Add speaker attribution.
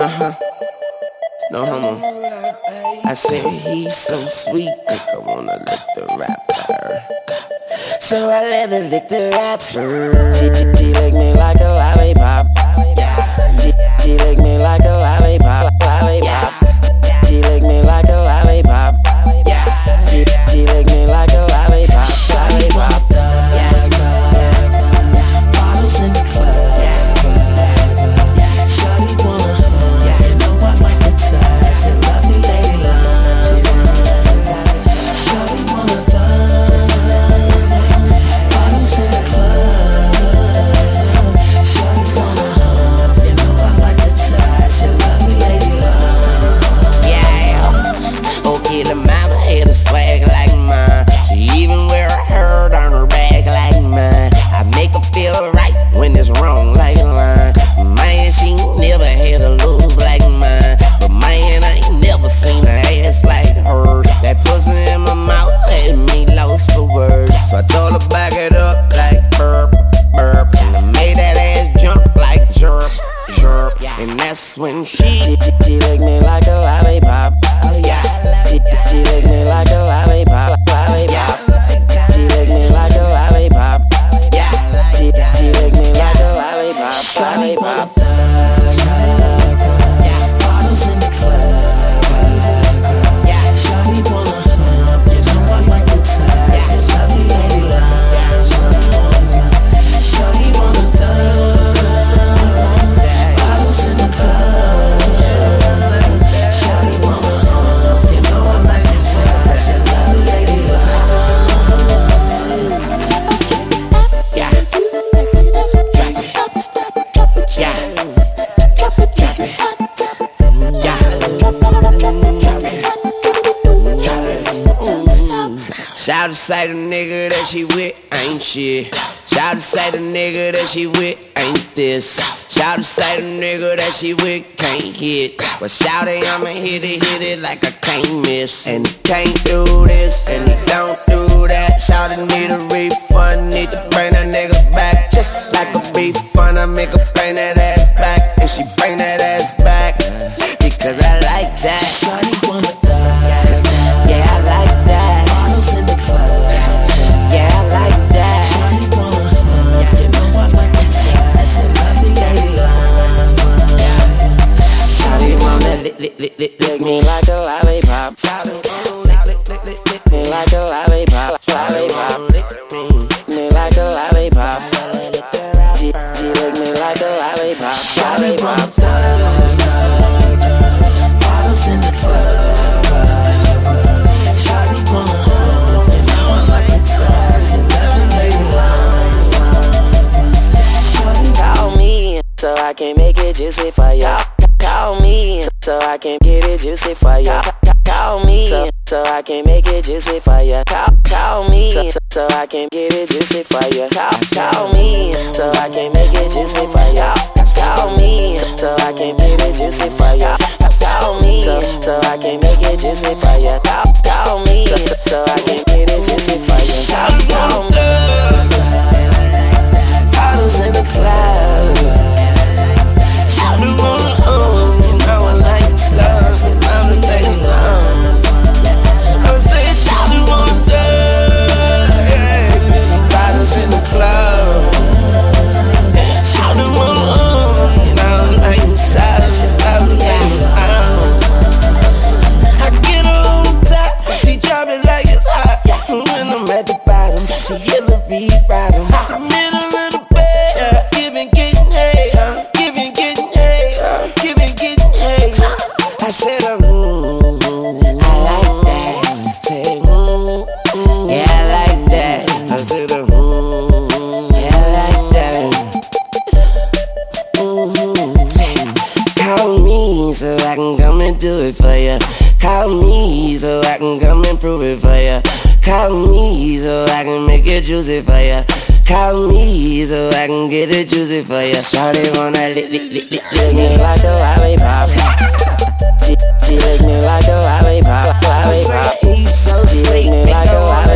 Speaker 1: No homo. I said he's so sweet, I wanna lick the rapper. So I let her lick the rapper. She lick me like a lollipop. She lick me like a lollipop. She lick me like a lollipop. She lick me like a lollipop.
Speaker 2: Bottles in the club. Shawty wanna hug. You know I like to touch your lovely lady love. Shawty wanna thug. Bottles in the club. Shawty wanna hug. You know I like to touch your lovely lady love.
Speaker 1: Yeah. Okay, the mama had a swag like mine. She even wear a herd on her back like mine. I make her feel right when it's wrong like a line. Man, she never had a lose like mine. But man, I ain't never seen her ass like hers. That pussy in my mouth had me lost for words. So I told her back it up like burp, burp. And I made that ass jump like jerk, jerk. And that's when she licked me like a lollipop. Oh yeah. She licked me like a lollipop, lollipop. She licked me like a lollipop. She licked me like a lollipop,
Speaker 2: Shawty wanna
Speaker 1: lollipop.
Speaker 2: thug. Bottles in the club. Shawty wanna hug. You know I like to touch your lovely lady love. Shawty wanna thug. Bottles in the club. Shawty wanna hug. You know I like to touch your lovely lady love.
Speaker 1: Yeah. Drop it. Yeah. Drop it. Yeah. Shout say the nigga that she with ain't shit. Shout say the nigga that she with ain't this. Shout say the nigga that she with can't hit. But shout it, I'ma hit it like I can't miss. And he can't do this, and he don't do that. Shout it, need a refund, need to bring that nigga back. Just like a beef fun, I make her bring that ass back. And she bring that ass back, because I like that.
Speaker 2: Shawty wanna thug.
Speaker 1: Yeah, I like that.
Speaker 2: Bottles in the club.
Speaker 1: Yeah, I like that.
Speaker 2: Shawty wanna hug. You know I like to touch your lovely lady love.
Speaker 1: Shawty wanna lick me like a lollipop. Shawty wanna lick me like a lollipop, lollipop. Lick me like a lollipop. She lick me like a lollipop,
Speaker 2: Shawty wanna
Speaker 1: lollipop.
Speaker 2: thug. Bottles in the club. Shawty wanna hug. You know I like to touch your lovely lady love. Shawty
Speaker 1: Call me so I can make it juicy for ya. Call me so I can get it juicy for ya. Call me so I can make it juicy for ya. Call me so I can get it juicy for ya. Call me so I can make it juicy for ya. Call me so I can get it juicy for ya. Call me so I can make it juicy for ya. Call me so I can get it juicy for ya. Call me. Bottles in the club. Shawty wanna hug. You know I like to touch your lovely lady love. I said shawty wanna thug. Bottles in the club. Shawty wanna hug. You know I like to touch your lovely lady love. I get her on top, she drop it like it's hot. When I'm at the bottom, she yellow V-bottom. The middle of the bed, giving, getting hay, giving, getting hay, giving, getting hay. I said, I like that. Say, yeah, I like that. I said, yeah, I like that. Call me so I can come and do it for ya. Call me so I can come and prove it for ya. Call me so I can make it juicy for ya. Call me so I can get it juicy for ya. Shawty wanna lick me like a lollipop. She lick me like a lollipop, lollipop. She lick me like a lollipop.